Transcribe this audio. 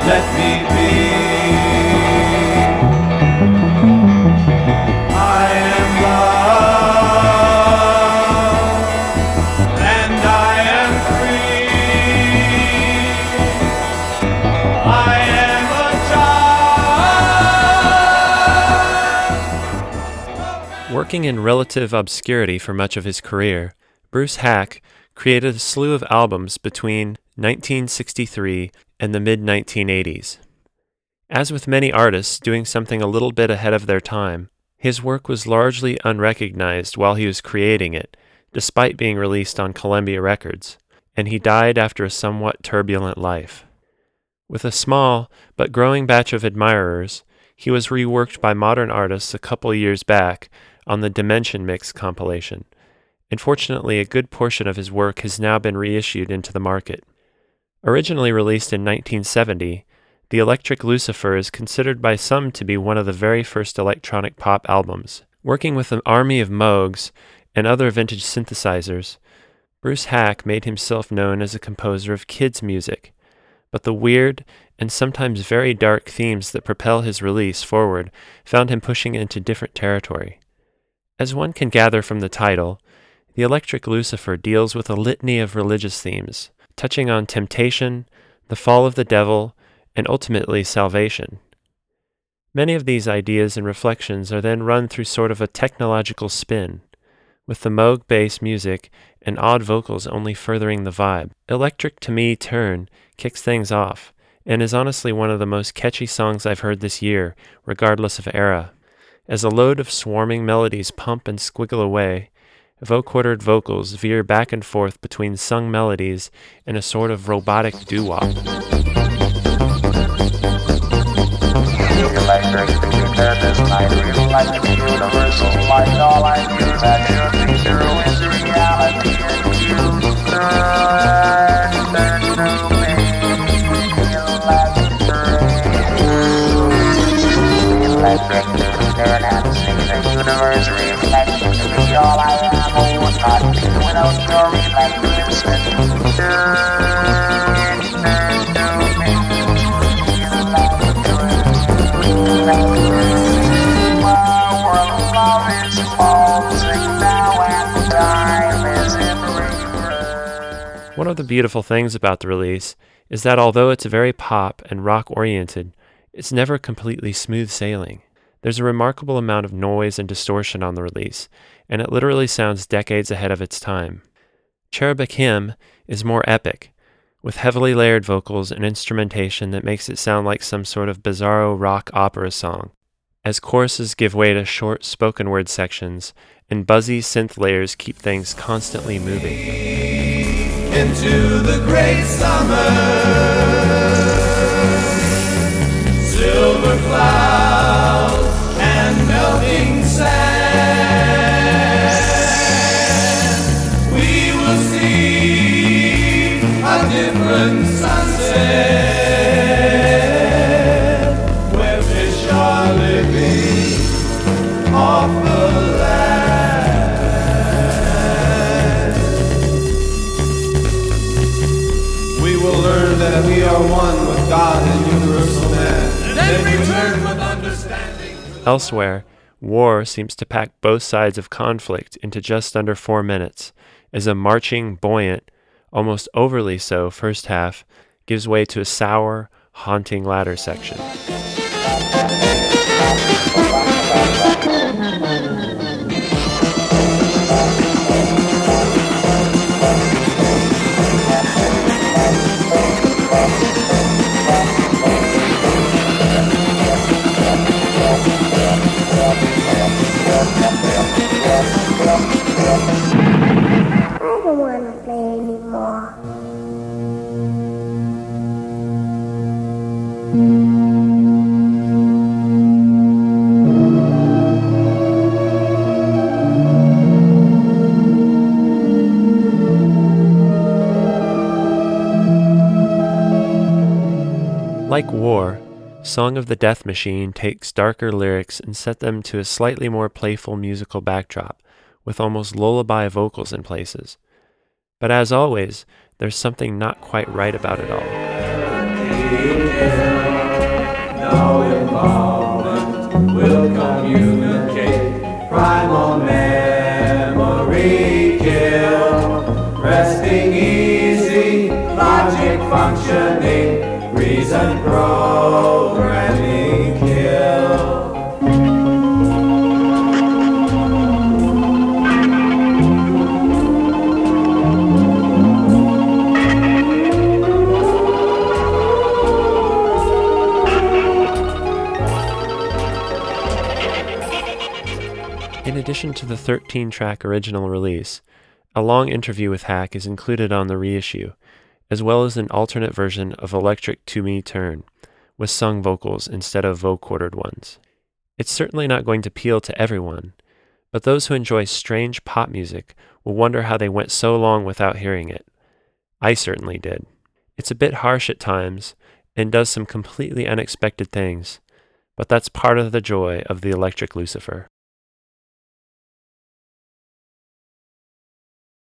let me be. I am love, and I am free. I am a child. Working in relative obscurity for much of his career, Bruce Hack created a slew of albums between 1963 and the mid-1980s. As with many artists doing something a little bit ahead of their time, his work was largely unrecognized while he was creating it, despite being released on Columbia Records, and he died after a somewhat turbulent life. With a small but growing batch of admirers, he was reworked by modern artists a couple years back on the Dimension Mix compilation. Unfortunately, a good portion of his work has now been reissued into the market. Originally released in 1970, The Electric Lucifer is considered by some to be one of the very first electronic pop albums. Working with an army of Moogs and other vintage synthesizers, Bruce Hack made himself known as a composer of kids' music, but the weird and sometimes very dark themes that propel his release forward found him pushing into different territory. As one can gather from the title, The Electric Lucifer deals with a litany of religious themes, touching on temptation, the fall of the devil, and ultimately salvation. Many of these ideas and reflections are then run through sort of a technological spin, with the Moog bass music and odd vocals only furthering the vibe. Electric to Me Turn kicks things off, and is honestly one of the most catchy songs I've heard this year, regardless of era. As a load of swarming melodies pump and squiggle away, vocoder vocals veer back and forth between sung melodies and a sort of robotic doo-wop. Electric, this night, real life, universal light, all I do that your picture is reality, and you turn to me, electric, turn and see the universe reflection to be all I am, would not be without your reflection, turn to me, One of the beautiful things about the release is that although it's very pop and rock-oriented, it's never completely smooth sailing. There's a remarkable amount of noise and distortion on the release, and it literally sounds decades ahead of its time. Cherubic Hymn is more epic, with heavily layered vocals and instrumentation that makes it sound like some sort of bizarro rock opera song, as choruses give way to short spoken word sections and buzzy synth layers keep things constantly moving. Into the great summer, silver clouds and melting sand, we will see a different sunset, where fish are living off the land. We will learn that we are one with God and universal man, and then return with understanding. Elsewhere, War seems to pack both sides of conflict into just under 4 minutes, as a marching, buoyant, almost overly so first half gives way to a sour, haunting latter section. I don't want to play anymore. Like War, Song of the Death Machine takes darker lyrics and set them to a slightly more playful musical backdrop, with almost lullaby vocals in places. But as always, there's something not quite right about it all. kill. No involvement will communicate. Primal memory kill. Resting easy, logic functioning, reason programming kill. In addition to the 13-track original release, a long interview with Hack is included on the reissue, as well as an alternate version of Electric to Me Turn, with sung vocals instead of vocoded ones. It's certainly not going to appeal to everyone, but those who enjoy strange pop music will wonder how they went so long without hearing it. I certainly did. It's a bit harsh at times, and does some completely unexpected things, but that's part of the joy of the Electric Lucifer.